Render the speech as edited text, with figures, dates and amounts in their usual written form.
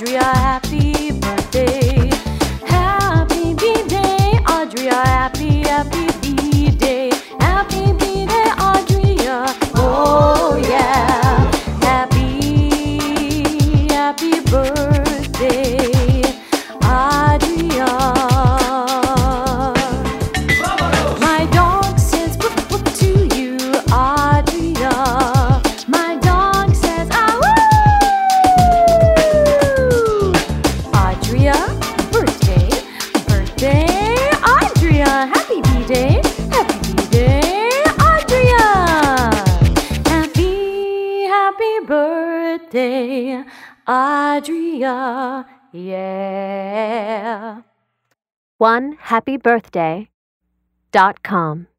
Audria, happy birthday. Happy B-Day, Audria, happy B-Day. Happy B-Day, Audria, oh yeah. Happy birthday, Audria. My dog says woof woof to you, Audria. My dog says ah woo. Audria, birthday, Audria. Happy B-Day, Audria. Happy birthday, Audria, yeah. OneHappyBirthday.com